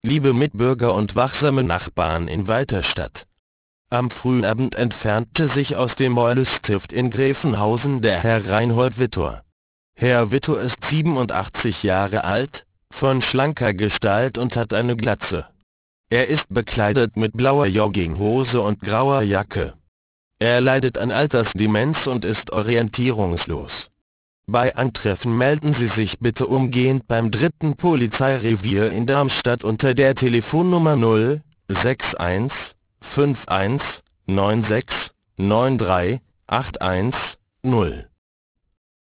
Liebe Mitbürger und wachsame Nachbarn in Walterstadt. Am frühen Abend entfernte sich aus dem Moellestift in Gräfenhausen der Herr Reinhold Wittor. Herr Wittor ist 87 Jahre alt, von schlanker Gestalt und hat eine Glatze. Er ist bekleidet mit blauer Jogginghose und grauer Jacke. Er leidet an Altersdemenz und ist orientierungslos. Bei Antreffen melden Sie sich bitte umgehend beim 3. Polizeirevier in Darmstadt unter der Telefonnummer 061 51 96 93 81 0.